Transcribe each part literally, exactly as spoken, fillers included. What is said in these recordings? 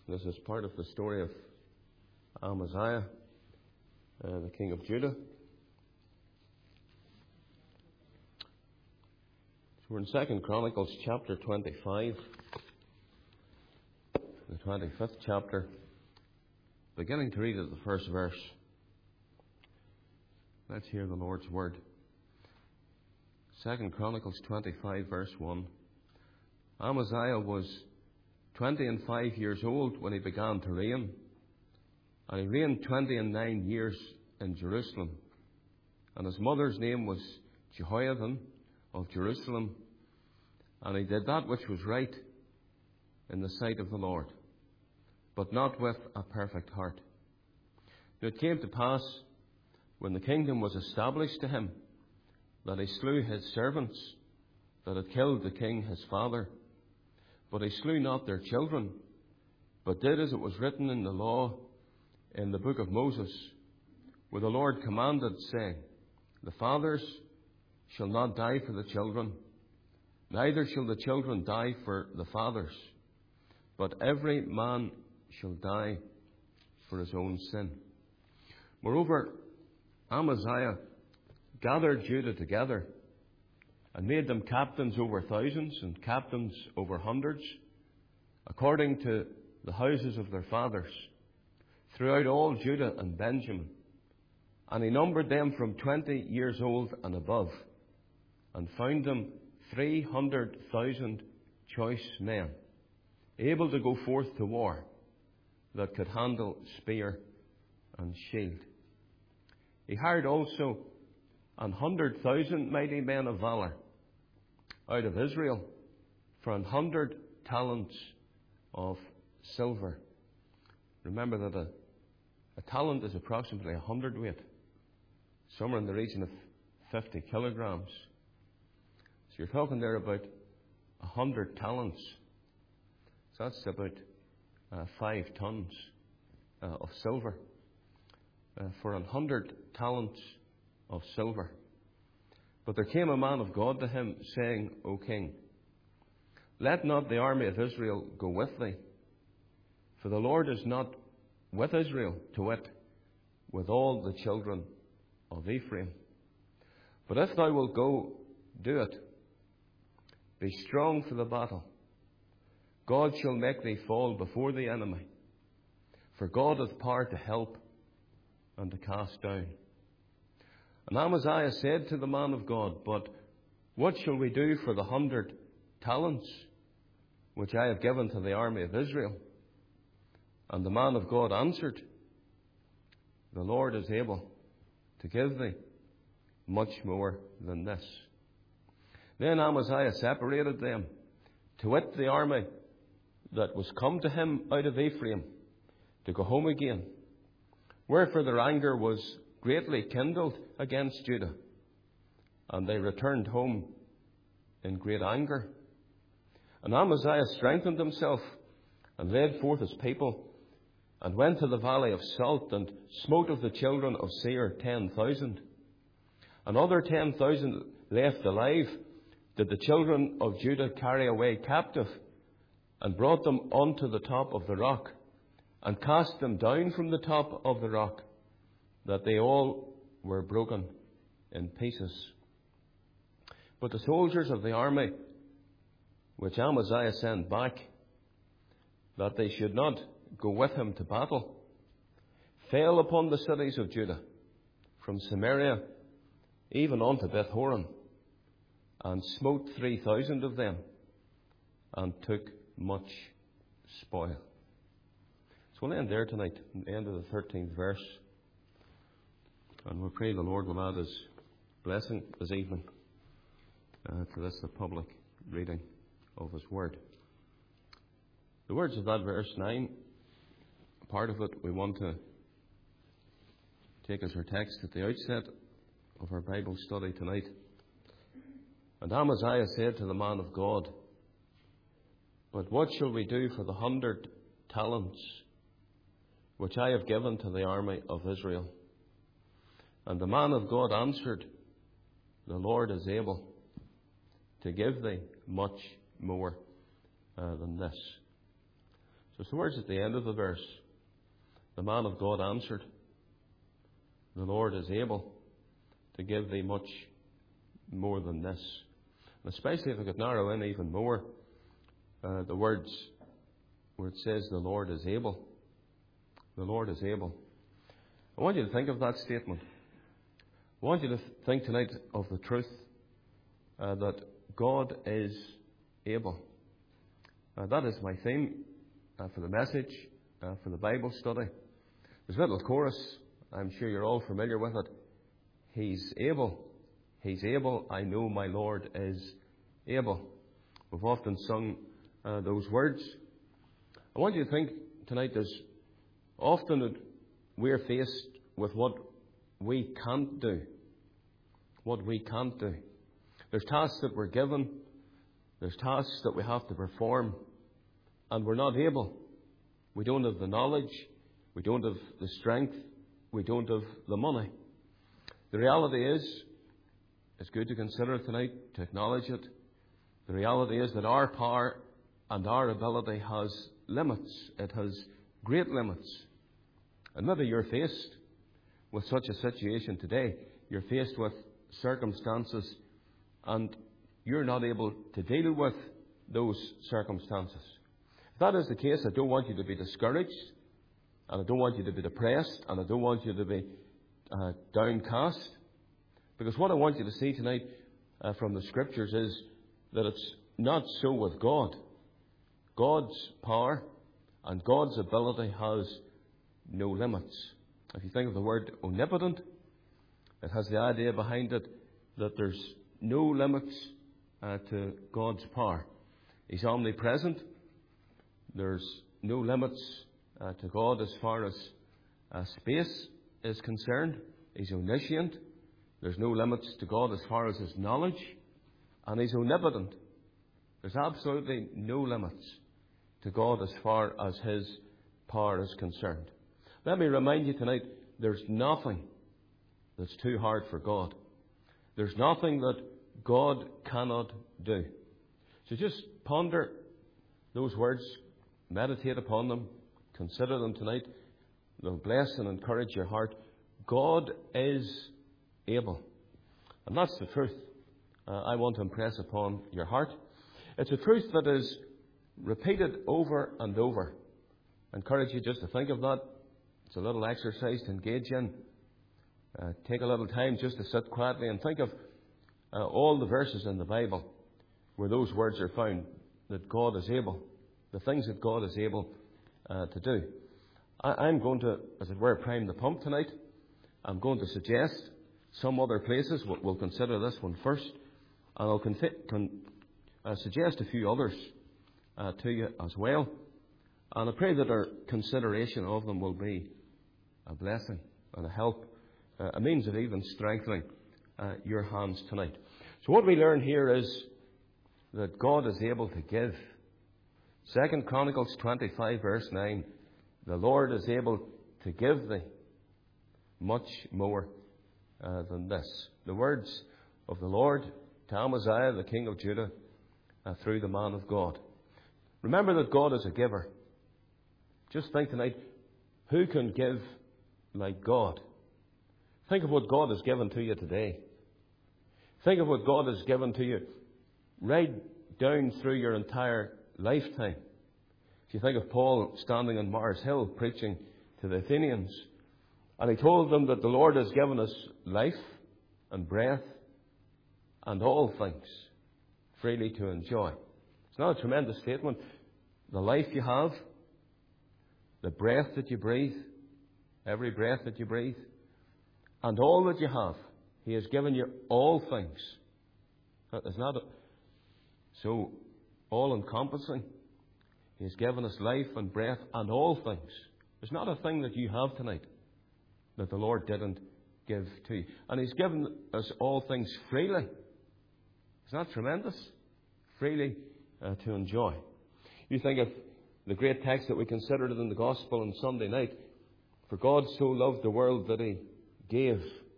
This is part of the story of Amaziah, uh, the king of Judah. So we're in Second Chronicles chapter twenty-five, the twenty-fifth chapter, beginning to read at the first verse. Let's hear the Lord's word. Second Chronicles twenty-five, verse one. Amaziah was twenty and five years old when he began to reign, and he reigned twenty and nine years in Jerusalem. And his mother's name was Jehoiadan of Jerusalem, and he did that which was right in the sight of the Lord, but not with a perfect heart. Now it came to pass, when the kingdom was established to him, that he slew his servants that had killed the king his father. But he slew not their children, but did as it was written in the law in the book of Moses, where the Lord commanded, saying, The fathers shall not die for the children, neither shall the children die for the fathers, but every man shall die for his own sin. Moreover, Amaziah gathered Judah together and made them captains over thousands and captains over hundreds, according to the houses of their fathers, throughout all Judah and Benjamin. And he numbered them from twenty years old and above, and found them three hundred thousand choice men, able to go forth to war, that could handle spear and shield. He hired also an hundred thousand mighty men of valor out of Israel for an hundred talents of silver. Remember that a, a talent is approximately a hundred weight, somewhere in the region of fifty kilograms. So you're talking there about a hundred talents. So that's about uh, five tons uh, of silver uh, for a hundred talents of silver. But there came a man of God to him, saying, O king, let not the army of Israel go with thee, for the Lord is not with Israel, to wit, with all the children of Ephraim. But if thou wilt go, do it. Be strong for the battle. God shall make thee fall before the enemy, for God hath power to help and to cast down. And Amaziah said to the man of God, But what shall we do for the hundred talents which I have given to the army of Israel? And the man of God answered, The Lord is able to give thee much more than this. Then Amaziah separated them, to wit, the army that was come to him out of Ephraim, to go home again. Wherefore their anger was greatly kindled against Judah, and they returned home in great anger. And Amaziah strengthened himself, and led forth his people, and went to the valley of Salt, and smote of the children of Seir ten thousand. And other ten thousand left alive did the children of Judah carry away captive, and brought them unto the top of the rock, and cast them down from the top of the rock, that they all were broken in pieces. But the soldiers of the army, which Amaziah sent back, that they should not go with him to battle, fell upon the cities of Judah, from Samaria even unto Beth-horon, and smote three thousand of them, and took much spoil. So we'll end there tonight, at the end of the thirteenth verse. And we pray the Lord will add his blessing this evening uh, to this, the public reading of his word. The words of that verse nine, part of it we want to take as our text at the outset of our Bible study tonight. And Amaziah said to the man of God, But what shall we do for the hundred talents which I have given to the army of Israel? And the man of God answered, The Lord is able to give thee much more uh, than this. So it's the words at the end of the verse. The man of God answered, the Lord is able to give thee much more than this. And especially if I could narrow in even more, uh, the words where it says the Lord is able. The Lord is able. I want you to think of that statement. I want you to think tonight of the truth uh, that God is able. Uh, that is my theme uh, for the message, uh, for the Bible study. There's a little chorus. I'm sure you're all familiar with it. He's able. He's able. I know my Lord is able. We've often sung uh, those words. I want you to think tonight there's often that we're faced with what we can't do. What we can't do. There's tasks that we're given. There's tasks that we have to perform. And we're not able. We don't have the knowledge. We don't have the strength. We don't have the money. The reality is, it's good to consider tonight, to acknowledge it. The reality is that our power and our ability has limits. It has great limits. And maybe you're faced with such a situation today. You're faced with circumstances and you're not able to deal with those circumstances. If that is the case, I don't want you to be discouraged, and I don't want you to be depressed, and I don't want you to be uh, downcast. Because what I want you to see tonight uh, from the Scriptures is that it's not so with God. God's power and God's ability has no limits. If you think of the word omnipotent, it has the idea behind it that there's no limits uh, to God's power. He's omnipresent. There's no limits uh, to God as far as uh, space is concerned. He's omniscient. There's no limits to God as far as His knowledge. And He's omnipotent. There's absolutely no limits to God as far as His power is concerned. Let me remind you tonight, there's nothing that's too hard for God. There's nothing that God cannot do. So just ponder those words, meditate upon them, consider them tonight. They'll bless and encourage your heart. God is able. And that's the truth uh, I want to impress upon your heart. It's a truth that is repeated over and over. I encourage you just to think of that. It's a little exercise to engage in. Uh, take a little time just to sit quietly and think of uh, all the verses in the Bible where those words are found, that God is able, the things that God is able uh, to do. I, I'm going to, as it were, prime the pump tonight. I'm going to suggest some other places. We'll, we'll consider this one first, and I'll confi- con- uh, suggest a few others uh, to you as well. And I pray that our consideration of them will be a blessing and a help, uh, a means of even strengthening uh, your hands tonight. So what we learn here is that God is able to give. Second Chronicles twenty-five verse nine, the Lord is able to give thee much more uh, than this. The words of the Lord to Amaziah, the king of Judah, uh, through the man of God. Remember that God is a giver. Just think tonight, who can give like God? Think of what God has given to you today. Think of what God has given to you right down through your entire lifetime. If you think of Paul standing on Mars Hill preaching to the Athenians, and he told them that the Lord has given us life and breath and all things freely to enjoy. It's not a tremendous statement. The life you have, the breath that you breathe, every breath that you breathe, and all that you have, He has given you all things. It's not a, so all-encompassing. He has given us life and breath and all things. There's not a thing that you have tonight that the Lord didn't give to you. And He's given us all things freely. Isn't that tremendous? Freely uh, to enjoy. You think of the great text that we considered in the Gospel on Sunday night. For God so loved the world that He gave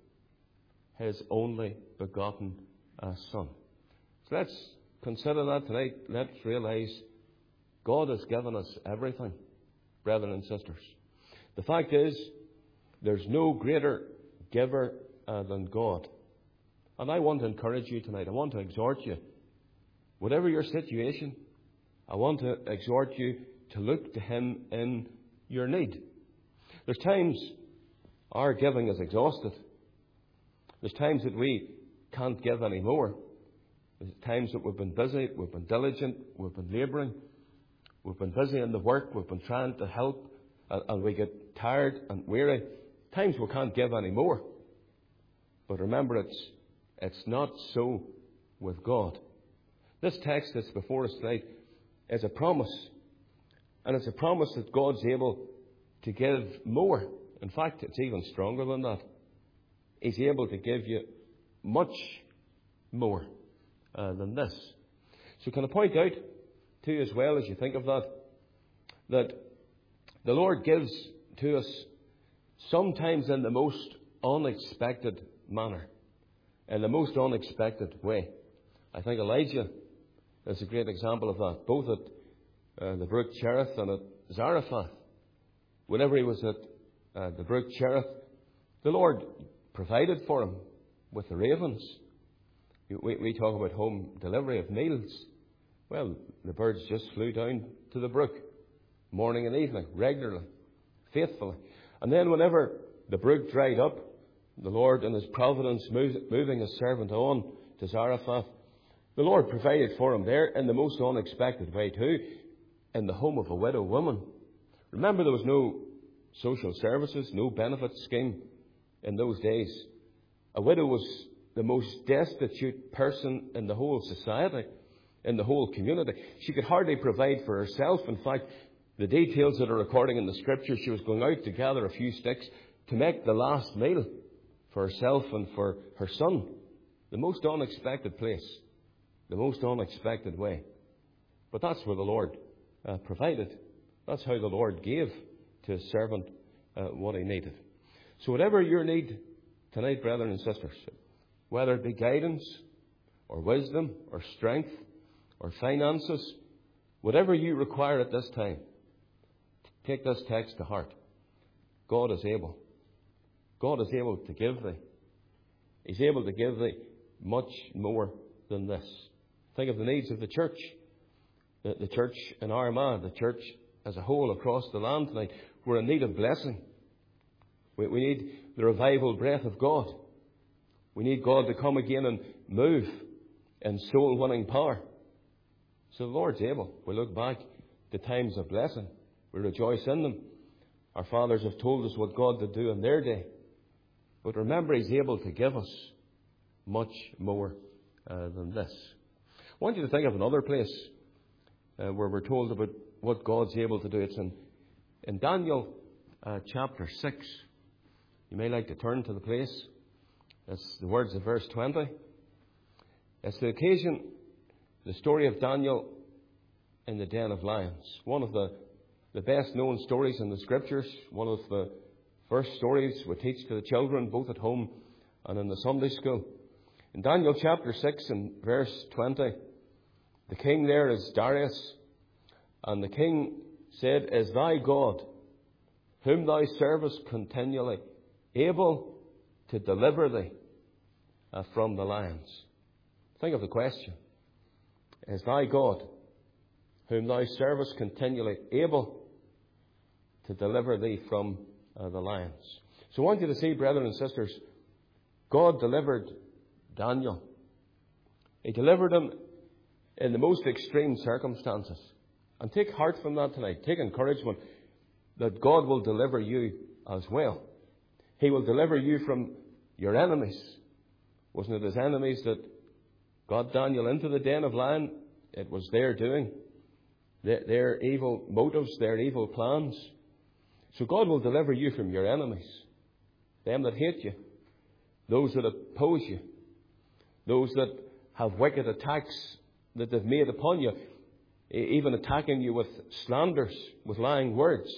His only begotten uh, Son. So let's consider that tonight. Let's realize God has given us everything. brethren and sisters. The fact is, there's no greater giver uh, than God. And I want to encourage you tonight. I want to exhort you. Whatever your situation, I want to exhort you to look to Him in your need. There's times our giving is exhausted. There's times that we can't give any more. There's times that we've been busy, we've been diligent, we've been labouring, we've been busy in the work, we've been trying to help, and, and we get tired and weary. Times we can't give any more. But remember, it's, it's not so with God. This text that's before us tonight is a promise. And it's a promise that God's able to give more. In fact, it's even stronger than that. He's able to give you much more uh, than this. So can I point out to you as well, as you think of that, that the Lord gives to us sometimes in the most unexpected manner, in the most unexpected way. I think Elijah is a great example of that, both at uh, the brook Cherith and at Zarephath. Whenever he was at uh, the brook Cherith, the Lord provided for him with the ravens. We, we talk about home delivery of meals. Well, the birds just flew down to the brook, morning and evening, regularly, faithfully. And then whenever the brook dried up, the Lord in His providence move, moving His servant on to Zarephath, the Lord provided for him there in the most unexpected way too, in the home of a widow woman. Remember, there was no social services, no benefit scheme in those days. A widow was the most destitute person in the whole society, in the whole community. She could hardly provide for herself. In fact, the details that are recording in the Scripture, she was going out to gather a few sticks to make the last meal for herself and for her son. The most unexpected place, the most unexpected way. But that's where the Lord uh, provided. That's how the Lord gave to His servant uh, what he needed. So whatever your need tonight, brethren and sisters, whether it be guidance or wisdom or strength or finances, whatever you require at this time, take this text to heart. God is able. God is able to give thee. He's able to give thee much more than this. Think of the needs of the church. The, the church in Armagh, the church as a whole across the land tonight. We're in need of blessing. We, we need the revival breath of God. We need God to come again and move in soul-winning power. So the Lord's able. We look back to times of blessing. We rejoice in them. Our fathers have told us what God did do in their day. But remember, He's able to give us much more uh, than this. I want you to think of another place uh, where we're told about what God's able to do. It's in, in Daniel uh, chapter six. You may like to turn to the place. It's the words of verse twenty. It's the occasion, the story of Daniel in the den of lions. One of the, the best known stories in the Scriptures. One of the first stories we teach to the children, both at home and in the Sunday school. In Daniel chapter six and verse twenty, the king there is Darius. And the king said, "Is thy God, whom thou servest continually, able to deliver thee uh, from the lions?" Think of the question. Is thy God, whom thou servest continually, able to deliver thee from uh, the lions? So I want you to see, brethren and sisters, God delivered Daniel. He delivered him in the most extreme circumstances. And take heart from that tonight. Take encouragement that God will deliver you as well. He will deliver you from your enemies. Wasn't it His enemies that got Daniel into the den of lions? It was their doing. Their, their evil motives, their evil plans. So God will deliver you from your enemies. Them that hate you. Those that oppose you. Those that have wicked attacks that they've made upon you. Even attacking you with slanders, with lying words.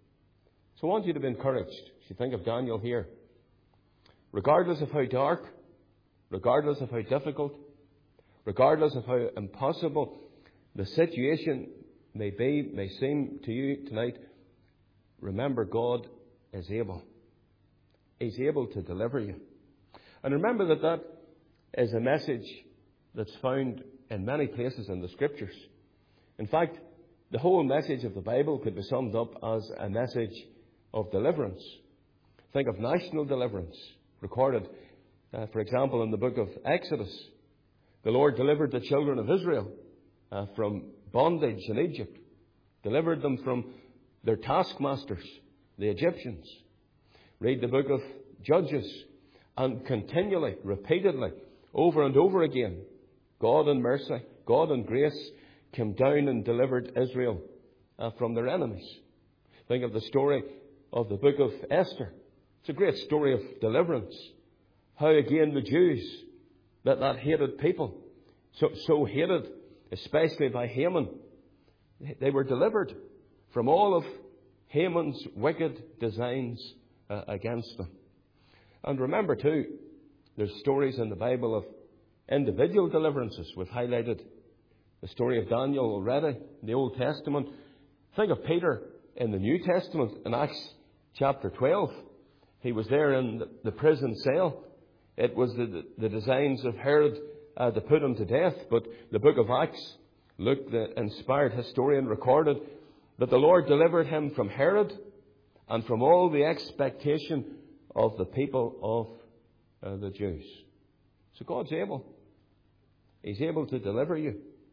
So I want you to be encouraged. As you think of Daniel here. Regardless of how dark, regardless of how difficult, regardless of how impossible the situation may be, may seem to you tonight, remember, God is able. He's able to deliver you. And remember that that is a message that's found in many places in the Scriptures. In fact, the whole message of the Bible could be summed up as a message of deliverance. Think of national deliverance recorded, uh, for example, in the book of Exodus. The Lord delivered the children of Israel uh, from bondage in Egypt, delivered them from their taskmasters, the Egyptians. Read the book of Judges, and continually, repeatedly, over and over again, God in mercy, God in grace, came down and delivered Israel uh, from their enemies. Think of the story of the book of Esther. It's a great story of deliverance. How again the Jews, that, that hated people, so, so hated, especially by Haman, they were delivered from all of Haman's wicked designs uh, against them. And remember too, there's stories in the Bible of individual deliverances. We've highlighted the story of Daniel already in the Old Testament. Think of Peter in the New Testament in Acts chapter twelve. He was there in the prison cell. It was the, the designs of Herod uh, to put him to death. But the book of Acts, Luke, the inspired historian, recorded that the Lord delivered him from Herod and from all the expectation of the people of uh, the Jews. So God's able. He's able to deliver you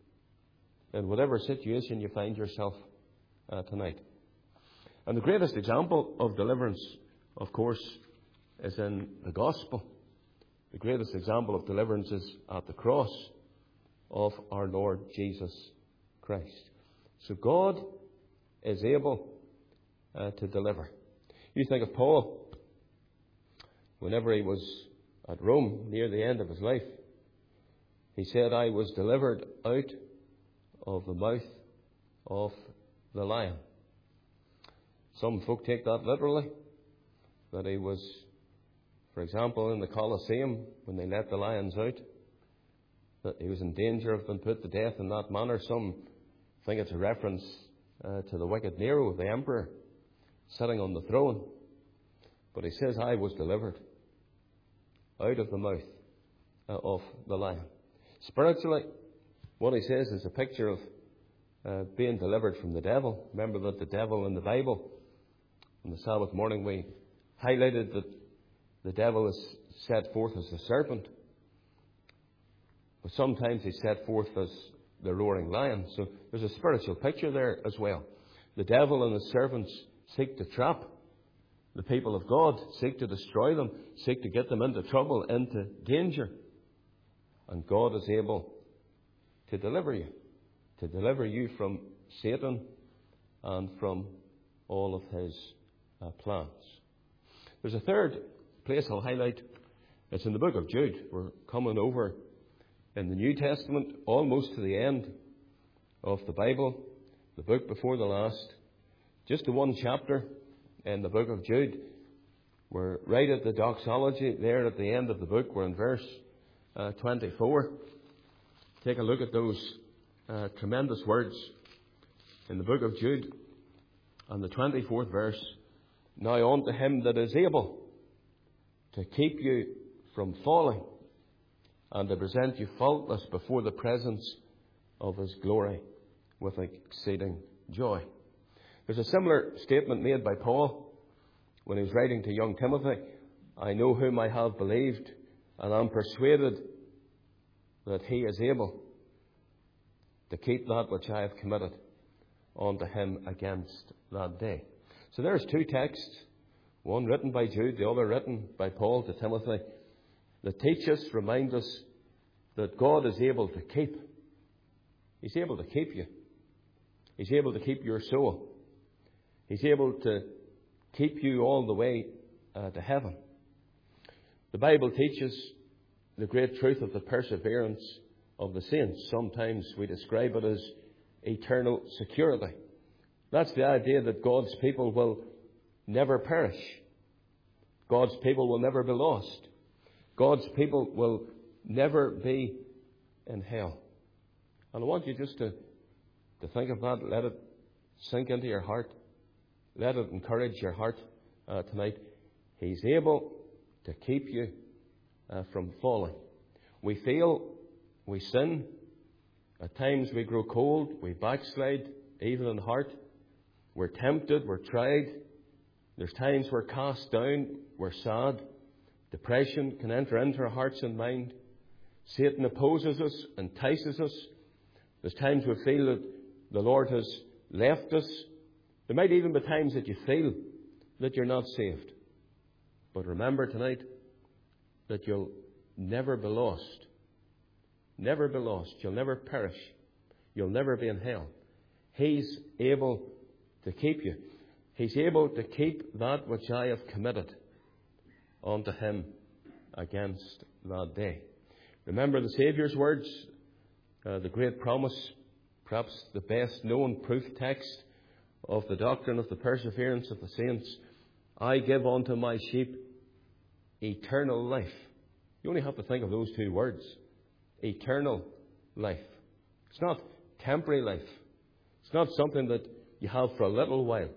in whatever situation you find yourself uh, tonight. And the greatest example of deliverance, of course, is in the gospel. The greatest example of deliverance is at the cross of our Lord Jesus Christ. So God is able uh, to deliver. You think of Paul. Whenever he was at Rome, near the end of his life, he said, I was delivered out of the mouth of the lion. Some folk take that literally, that he was, for example, in the Colosseum, when they let the lions out, that he was in danger of being put to death in that manner. Some think it's a reference uh, to the wicked Nero, the emperor, sitting on the throne. But he says, I was delivered out of the mouth uh, of the lion. Spiritually, what he says is a picture of uh, being delivered from the devil. Remember that the devil in the Bible, on the Sabbath morning, we highlighted that the devil is set forth as a serpent. But sometimes he's set forth as the roaring lion. So there's a spiritual picture there as well. The devil and his servants seek to trap the people of God, seek to destroy them, seek to get them into trouble, into danger. And God is able to deliver you, to deliver you from Satan and from all of his uh, plans. There's a third place I'll highlight. It's in the book of Jude. We're coming over in the New Testament, almost to the end of the Bible, the book before the last. Just the one chapter in the book of Jude. We're right at the doxology there at the end of the book. We're in verse uh, twenty-four. Take a look at those uh, tremendous words in the book of Jude and the twenty-fourth verse. Now unto him that is able to keep you from falling and to present you faultless before the presence of his glory with exceeding joy. There's a similar statement made by Paul when he was writing to young Timothy. I know whom I have believed, and am persuaded that he is able to keep that which I have committed unto him against that day. So there's two texts, one written by Jude, the other written by Paul to Timothy, that teach us, remind us that God is able to keep. He's able to keep you. He's able to keep your soul. He's able to keep you all the way uh, to heaven. The Bible teaches the great truth of the perseverance of the saints. Sometimes we describe it as eternal security. That's the idea that God's people will never perish. God's people will never be lost. God's people will never be in hell. And I want you just to, to think of that, let it sink into your heart. let it encourage your heart uh, tonight. He's able to keep you uh, from falling. We fail, we sin. At times we grow cold, we backslide, even in heart. We're tempted, we're tried. There's times we're cast down, we're sad. Depression can enter into our hearts and mind. Satan opposes us, entices us. There's times we feel that the Lord has left us. There might even be times that you feel that you're not saved. But remember tonight that you'll never be lost. Never be lost. You'll never perish. You'll never be in hell. He's able to keep you. He's able to keep that which I have committed unto him against that day. Remember the Saviour's words, uh, the great promise, perhaps the best known proof text of the doctrine of the perseverance of the saints. I give unto my sheep eternal life. You only have to think of those two words. Eternal life. It's not temporary life. It's not something that you have for a little while.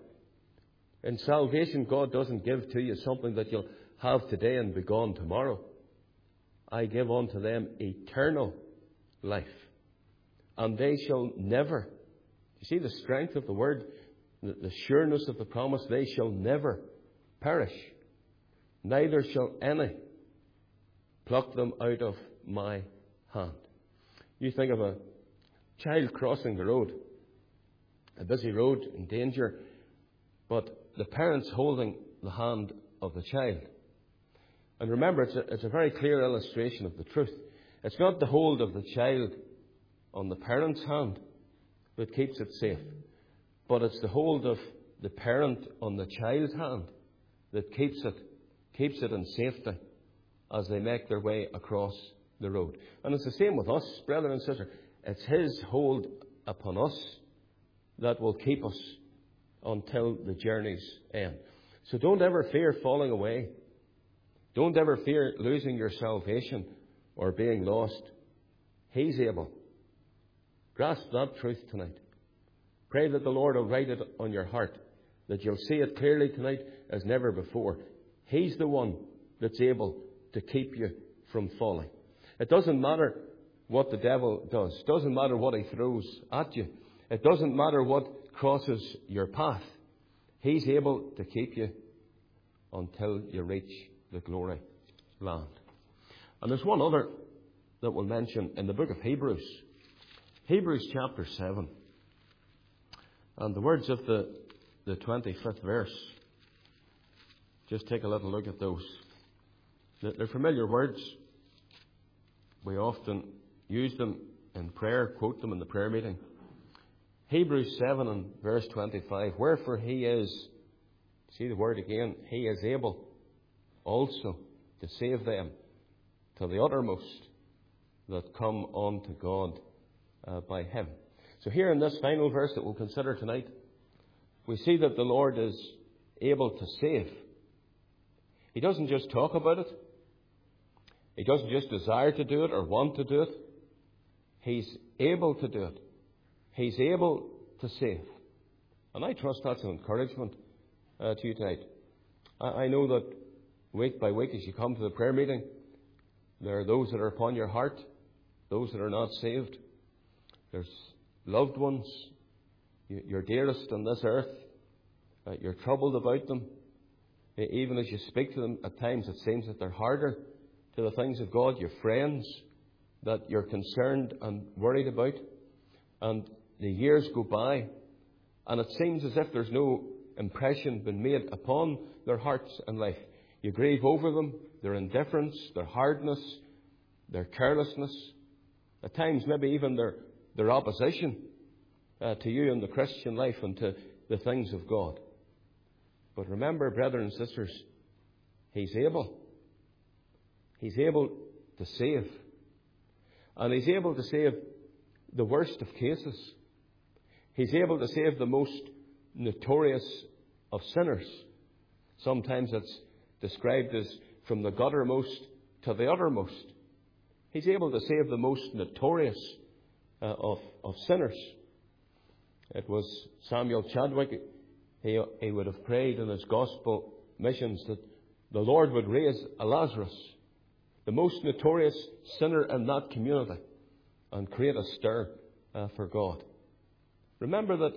In salvation, God doesn't give to you something that you'll have today and be gone tomorrow. I give unto them eternal life, and they shall never. You see the strength of the word, the, the sureness of the promise. They shall never perish, neither shall any pluck them out of my hand. You think of a child crossing the road, a busy road in danger, but the parents holding the hand of the child. And remember, it's a, it's a very clear illustration of the truth. It's not the hold of the child on the parent's hand that keeps it safe, but it's the hold of the parent on the child's hand that keeps it, keeps it in safety as they make their way across the road. And it's the same with us, brother and sister. It's his hold upon us that will keep us until the journey's end. So don't ever fear falling away. Don't ever fear losing your salvation or being lost. He's able. Grasp that truth tonight. Pray that the Lord will write it on your heart, that you'll see it clearly tonight as never before. He's the one that's able to keep you from falling. It doesn't matter what the devil does. It doesn't matter what he throws at you. It doesn't matter what crosses your path. He's able to keep you until you reach the glory land. And there's one other that we'll mention in the book of Hebrews. Hebrews chapter seven. And the words of the, the twenty-fifth verse. Just take a little look at those. They're familiar words. We often use them in prayer, quote them in the prayer meeting. Hebrews seven and verse twenty-five. Wherefore he is, see the word again, he is able also to save them to the uttermost that come unto God uh, by him. So here in this final verse that we'll consider tonight, we see that the Lord is able to save. He doesn't just talk about it. He doesn't just desire to do it or want to do it. He's able to do it. He's able to save. And I trust that's an encouragement uh, to you tonight. I, I know that week by week as you come to the prayer meeting, there are those that are upon your heart, those that are not saved. There's loved ones, your dearest on this earth. Uh, you're troubled about them. Even as you speak to them, at times it seems that they're harder to the things of God. Your friends that you're concerned and worried about. And the years go by, and it seems as if there's no impression been made upon their hearts and life. You grieve over them, their indifference, their hardness, their carelessness, at times maybe even their, their opposition uh, to you in the Christian life and to the things of God. But remember, brethren and sisters, He's able. He's able to save. And He's able to save the worst of cases. He's able to save the most notorious of sinners. Sometimes it's described as from the guttermost to the uttermost. He's able to save the most notorious uh, of, of sinners. It was Samuel Chadwick he, he would have prayed in his gospel missions that the Lord would raise a Lazarus, the most notorious sinner in that community, and create a stir uh, for God. Remember that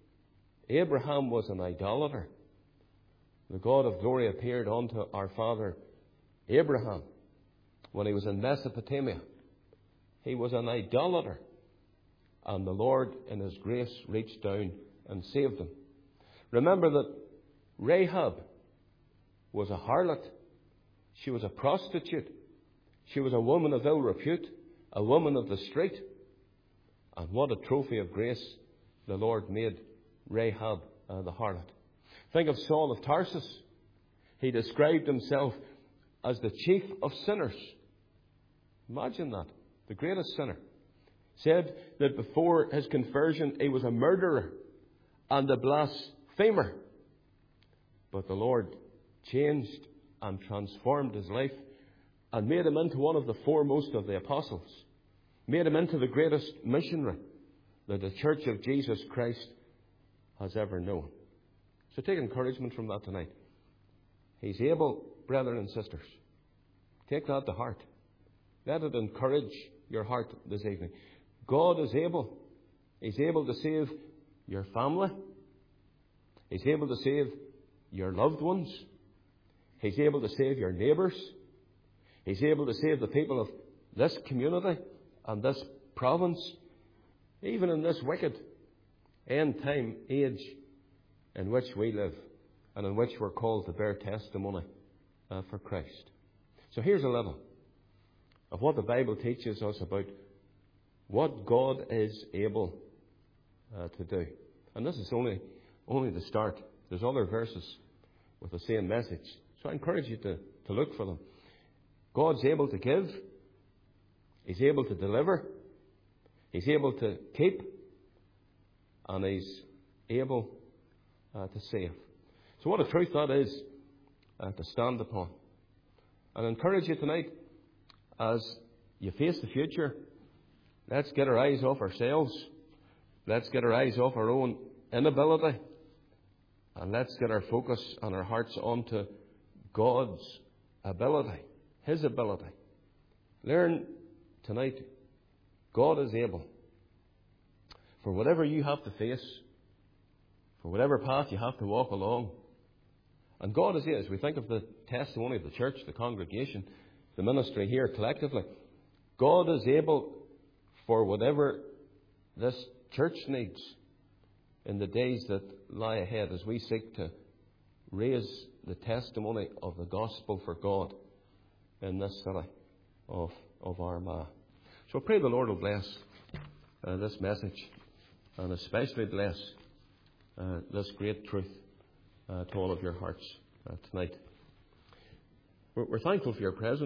Abraham was an idolater. The God of glory appeared unto our father Abraham when he was in Mesopotamia. He was an idolater, and the Lord in his grace reached down and saved him. Remember that Rahab was a harlot. She was a prostitute. She was a woman of ill repute, a woman of the street. And what a trophy of grace the Lord made Rahab uh, the harlot. Think of Saul of Tarsus. He described himself as the chief of sinners. Imagine that. The greatest sinner. Said that before his conversion he was a murderer and a blasphemer. But the Lord changed and transformed his life and made him into one of the foremost of the apostles. Made him into the greatest missionary that the Church of Jesus Christ has ever known. So take encouragement from that tonight. He's able, brethren and sisters. Take that to heart. Let it encourage your heart this evening. God is able. He's able to save your family. He's able to save your loved ones. He's able to save your neighbours. He's able to save the people of this community and this province, even in this wicked end time age in which we live and in which we're called to bear testimony uh, for Christ. So here's a little of what the Bible teaches us about what God is able uh, to do. And this is only, only the start. There's other verses with the same message. So I encourage you to, to look for them. God's able to give. He's able to deliver. He's able to keep. And He's able uh, to save. So what a truth that is uh, to stand upon. And I encourage you tonight, as you face the future, let's get our eyes off ourselves. Let's get our eyes off our own inability. And let's get our focus and our hearts onto God's ability, His ability. Learn tonight, God is able. For whatever you have to face, for whatever path you have to walk along. And God is able. As we think of the testimony of the church, the congregation, the ministry here collectively, God is able for whatever this church needs in the days that lie ahead as we seek to raise the testimony of the gospel for God in this city of, of Armagh. So I pray the Lord will bless uh, this message and especially bless uh, this great truth uh, to all of your hearts uh, tonight. We're, we're thankful for your presence.